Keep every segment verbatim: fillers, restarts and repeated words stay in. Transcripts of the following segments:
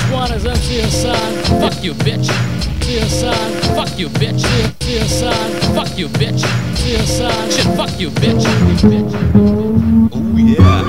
one is M C Hassan. Fuck you, bitch. M C Hassan. Fuck you, bitch. M C Hassan. Fuck you, bitch. M C Hassan. Shit, fuck you, bitch. Oh yeah.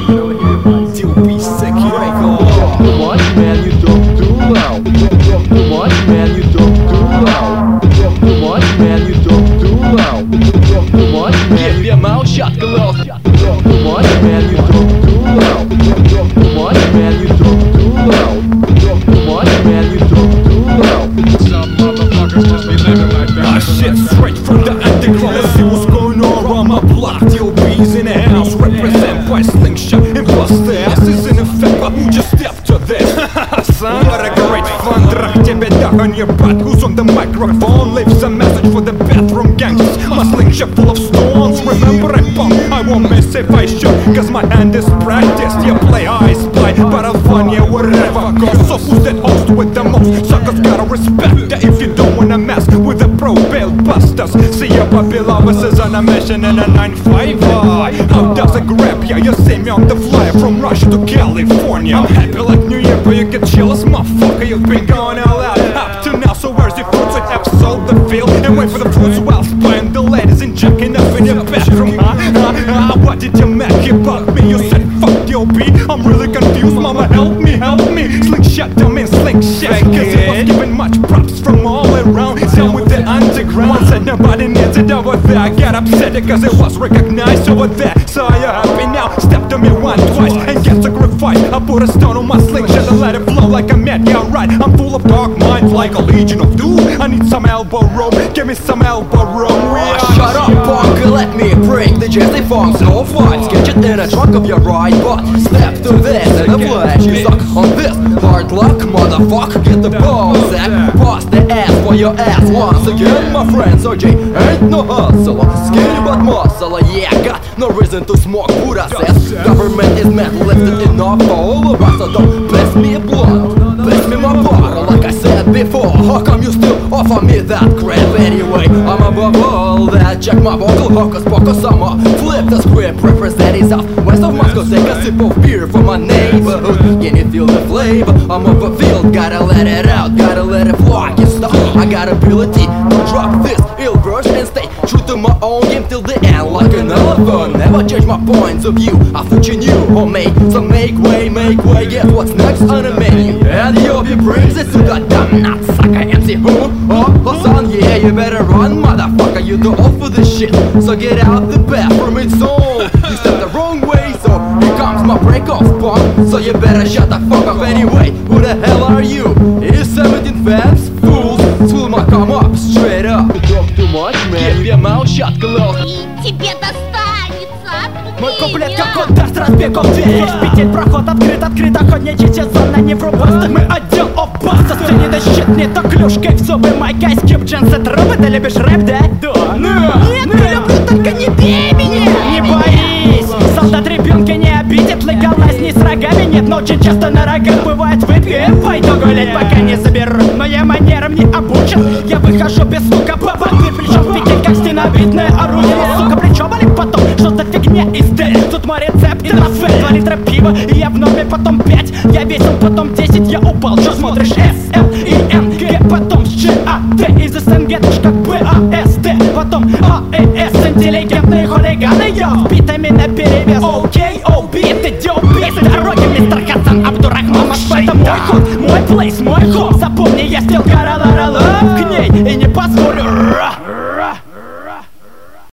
T O P sick record. Talk too much, man, you talk too loud. Talk too much, man, you talk too loud. Talk too much, man, you talk too loud. Talk too much, man, Keep your mouth shut, close. talk too much, man, you talk too loud. Talk too much, man, you talk too loud. Talk too much, man, you talk too loud. Some motherfuckers just be living like that. Ah shit, straight from the underground. Let's see what's going on around my block. T O P's in the house, represent by Slingshot and bust the asses in effect. But who just stepped to this? Son, what a great fun. Трах тебе дахань ебать. Who's on the microphone? Leaves a message for the bathroom gangsters. My slingshot full of stones. Remember I pump, I won't miss if I should. Cause my hand is practiced. You play I spy, but I'll find you wherever I go. So who's that host with the most? Suckers gotta respect that if you don't wanna mess with the pro bail busters. See your puppy lovers is on a mission in a nine five I. How does it grab ya? You see me on the flyer from Russia to California. I'm happy like New Year, but you get jealous, motherfucker. You've been going all out up to now. So where's your fruits? I have sold the field and wait for the fruits while spying the ladies and jacking up in your bedroom. Huh? Huh? Huh? What did you make about me? You said fuck T O P. I'm really confused, mama. Help me, help me. Slingshot, dumb and slingshot. Cause it was given much props from all around. Down with the underground. One said nobody needs it over there. I got upset because it was recognized over there. So are you happy now? Step to me one, twice and get sacrificed. I put a stone on my slingshot and let it flow like a man. Yeah, right. I'm full of dark minds like a legion of doom. I need some elbow room. Give me some elbow room. We are Shut up, punk, let me break the jazzy funk. No fights, catch it in the trunk of your right butt. Step to this in the flesh. You suck on this hard luck, motherfucker. Get the ball sack, pass the ass for your ass. Once again, my friend Sergey ain't no hustle. Skinny but muscle, yeah, got no reason to smoke Buddha says. Government is meant lifted enough for all of us. So don't pass me a blunt, pass me my bottle. Like I said before, how come you still offer me that crap anyway? I'm above all that, check my vocal hocus pocus. I'ma flip the script, representing south west of Moscow. Take a sip of beer from my neighborhood. Can you feel the flavor? I'm up a field, gotta let it out, gotta let it fly. Get stuck, I got ability to drop this ill verse and stay true to my own game till the end. Like an elephant, never change my points of view. I thought you knew, homie, so make way, make way. Guess what's next on the menu? And T O P brings it to the damn nutsucker M C who? Oh, Hassan, yeah, you better run, motherfucker. You too old for this shit, so get out the bathroom, it's on. You stepped the wrong way, so here comes my break-off punk. So you better shut the fuck up anyway. Who the hell are you? Is seventeen fans? Fools, school might come up straight up. You talk too much, man. Keep your mouth shut, close. И тебе достанется. Мой куплет как удар с разбегом в дверь. Есть петель, проход открыт, открыт, охотничья зона, не врубаста. Мы отдел опаса, сцене да щит, не то клюшкой в зубы. Майкай, скип, джинсы, трубы. Ты любишь рэп, да? Да. Нет, не люблю, только не бей меня. Не боись, солдат ребенка не обидит. Легалайз не с рогами, нет, но очень часто на рогах бывает выпьем. Пойду гулять, пока не заберу, но я манерам не обучен. Я выхожу без звука, бабахты, причем в петель, как стеновидное орудие. Сука, плечо болит потом, что за фигня и стель. Тут мой рецепт и трофей, два литра пива, и я в норме, потом пять. Я весил, потом десять, я упал. Что смотришь? С, Л, И, Н, Г, потом с Ч, А, Д из СНГ, точка Б, А, С, Т, потом А, Э, С. Интеллигентные хулиганы, йо, битами наперевес. Окей, о, бит, идет бейс. Дороги, мистер Хасан Абдурахман. Это мой ход, мой плейс, мой ход. Запомни, я стил города.